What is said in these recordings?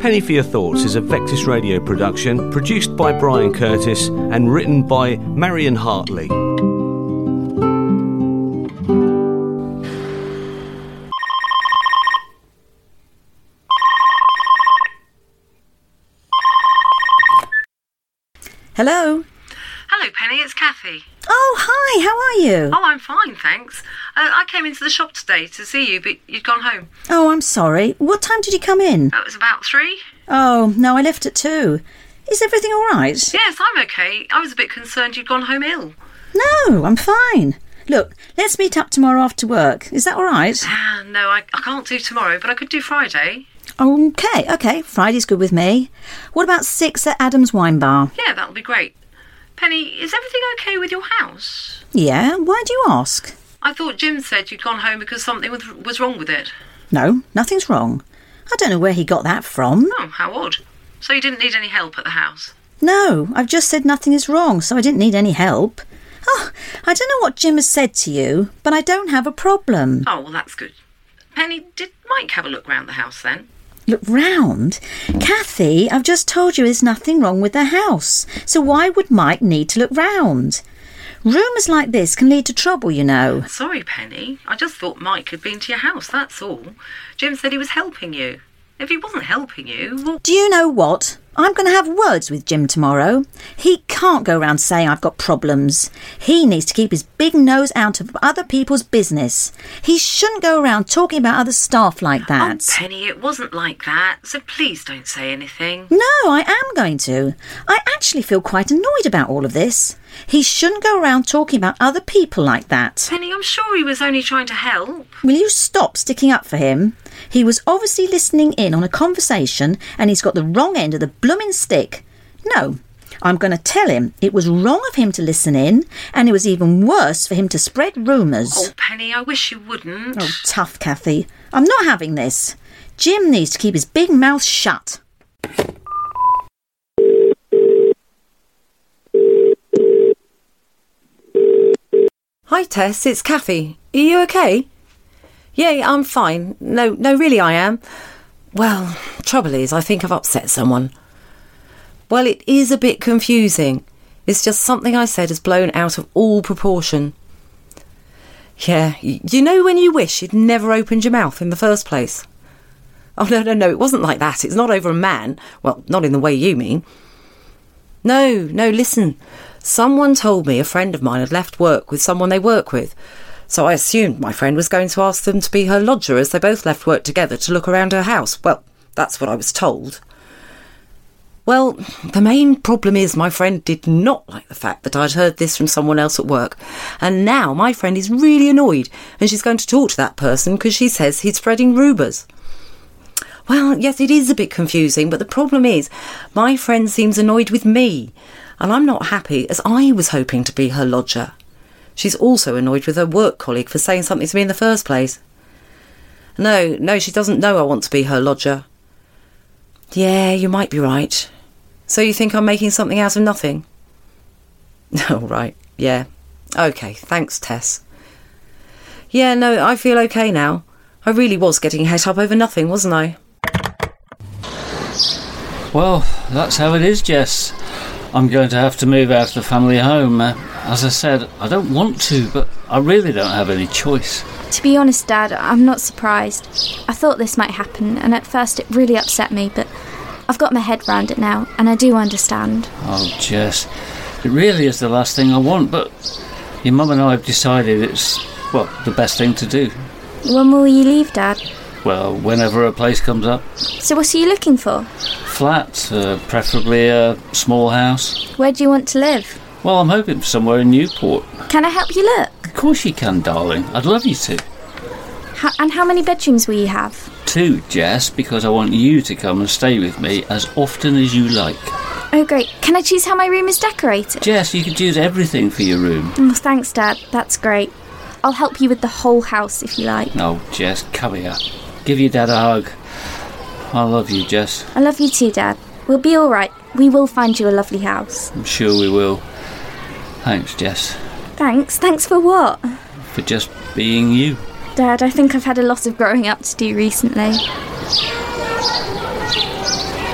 Penny for Your Thoughts is a Vectis Radio production, produced by Brian Curtis and written by Marion Hartley. Hello? Hello, Penny, it's Kathy. Oh, hi, how are you? Oh, I'm fine, thanks. I came into the shop today to see you, but you'd gone home. Oh, I'm sorry. What time did you come in? It was about 3. Oh, no, I left at 2. Is everything all right? Yes, I'm okay. I was a bit concerned you'd gone home ill. No, I'm fine. Look, let's meet up tomorrow after work. Is that all right? No, I can't do tomorrow, but I could do Friday. OK. Friday's good with me. What about 6 at Adam's Wine Bar? Yeah, that'll be great. Penny, is everything okay with your house? Yeah, why do you ask? I thought Jim said you'd gone home because something was wrong with it. No, nothing's wrong. I don't know where he got that from. Oh, how odd. So you didn't need any help at the house? No, I've just said nothing is wrong, so I didn't need any help. Oh, I don't know what Jim has said to you, but I don't have a problem. Oh, well, that's good. Penny, did Mike have a look round the house then? Look round? Kathy, I've just told you there's nothing wrong with the house, so why would Mike need to look round? Rumours like this can lead to trouble, you know. Sorry, Penny. I just thought Mike had been to your house, that's all. Jim said he was helping you. If he wasn't helping you, well... Do you know what? I'm going to have words with Jim tomorrow. He can't go around saying I've got problems. He needs to keep his big nose out of other people's business. He shouldn't go around talking about other staff like that. Oh, Penny, it wasn't like that, so please don't say anything. No, I am going to. I actually feel quite annoyed about all of this. He shouldn't go around talking about other people like that. Penny, I'm sure he was only trying to help. Will you stop sticking up for him? He was obviously listening in on a conversation and he's got the wrong end of the blooming stick. No, I'm going to tell him it was wrong of him to listen in and it was even worse for him to spread rumours. Oh, Penny, I wish you wouldn't. Oh, tough, Kathy. I'm not having this. Jim needs to keep his big mouth shut. Hi Tess, it's Kathy. Are you okay? Yeah, I'm fine. No, really I am. Well, trouble is, I think I've upset someone. Well, it is a bit confusing. It's just something I said has blown out of all proportion. Yeah, you know when you wish you'd never opened your mouth in the first place? Oh, no, it wasn't like that. It's not over a man. Well, not in the way you mean. No, listen. Someone told me a friend of mine had left work with someone they work with, so I assumed my friend was going to ask them to be her lodger as they both left work together to look around her house. Well, that's what I was told. Well, the main problem is my friend did not like the fact that I'd heard this from someone else at work, and now my friend is really annoyed, and she's going to talk to that person because she says he's spreading rumours. Well, yes, it is a bit confusing, but the problem is my friend seems annoyed with me, and I'm not happy as I was hoping to be her lodger. She's also annoyed with her work colleague for saying something to me in the first place. No, she doesn't know I want to be her lodger. Yeah, you might be right. So you think I'm making something out of nothing? Oh, right, yeah. OK, thanks, Tess. Yeah, no, I feel OK now. I really was getting het up over nothing, wasn't I? Well, that's how it is, Jess. I'm going to have to move out of the family home. As I said, I don't want to, but I really don't have any choice. To be honest, Dad, I'm not surprised. I thought this might happen, and at first it really upset me, but I've got my head round it now, and I do understand. Oh, Jess, it really is the last thing I want, but your mum and I have decided it's, well, the best thing to do. When will you leave, Dad? Well, whenever a place comes up. So what are you looking for? Flat, preferably a small house. Where do you want to live? Well, I'm hoping for somewhere in Newport. Can I help you look? Of course you can, darling. I'd love you to. And how many bedrooms will you have? 2, Jess, because I want you to come and stay with me as often as you like. Oh, great. Can I choose how my room is decorated? Jess, you can choose everything for your room. Oh, thanks, Dad. That's great. I'll help you with the whole house if you like. Oh, Jess, come here. Give your dad a hug. I love you, Jess. I love you too, Dad. We'll be all right. We will find you a lovely house. I'm sure we will. Thanks, Jess. Thanks? Thanks for what? For just being you. Dad, I think I've had a lot of growing up to do recently.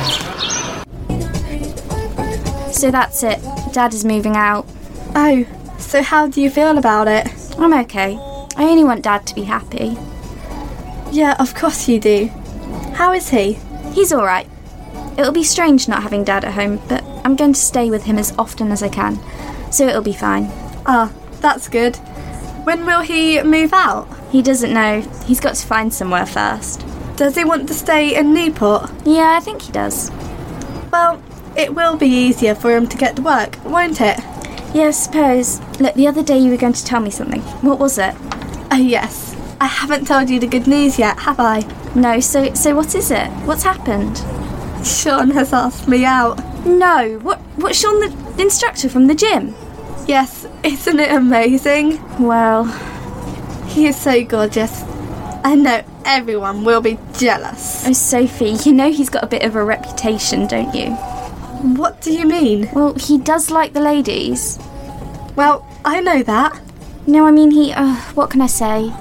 So that's it. Dad is moving out. Oh, so how do you feel about it? I'm okay. I only want Dad to be happy. Yeah, of course you do. How is he? He's alright. It'll be strange not having Dad at home, but I'm going to stay with him as often as I can, so it'll be fine. Ah, that's good. When will he move out? He doesn't know. He's got to find somewhere first. Does he want to stay in Newport? Yeah, I think he does. Well, it will be easier for him to get to work, won't it? Yeah, I suppose. Look, the other day you were going to tell me something. What was it? Oh, yes. I haven't told you the good news yet, have I? No, so what is it? What's happened? Sean has asked me out. No, what's Sean the instructor from the gym? Yes, isn't it amazing? Well, he is so gorgeous. I know everyone will be jealous. Oh, Sophie, you know he's got a bit of a reputation, don't you? What do you mean? Well, he does like the ladies. Well, I know that. No, I mean he, what can I say?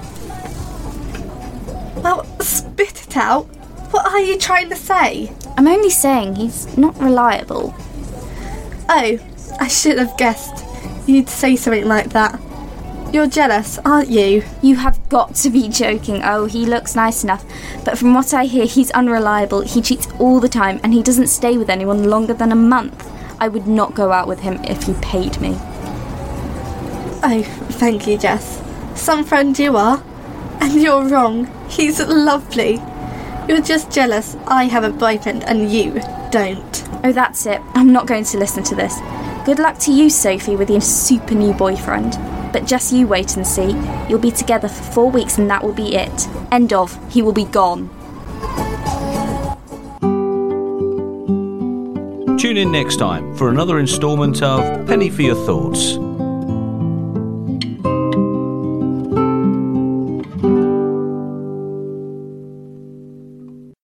Well, spit it out. What are you trying to say? I'm only saying he's not reliable. Oh, I should have guessed you'd say something like that. You're jealous, aren't you? You have got to be joking. Oh, he looks nice enough. But from what I hear, he's unreliable. He cheats all the time and he doesn't stay with anyone longer than a month. I would not go out with him if you paid me. Oh, thank you, Jess. Some friend you are. And you're wrong. He's lovely. You're just jealous I have a boyfriend and you don't. Oh, that's it. I'm not going to listen to this. Good luck to you, Sophie, with your super new boyfriend. But just you wait and see. You'll be together for 4 weeks and that will be it. End of. He will be gone. Tune in next time for another instalment of Penny for Your Thoughts.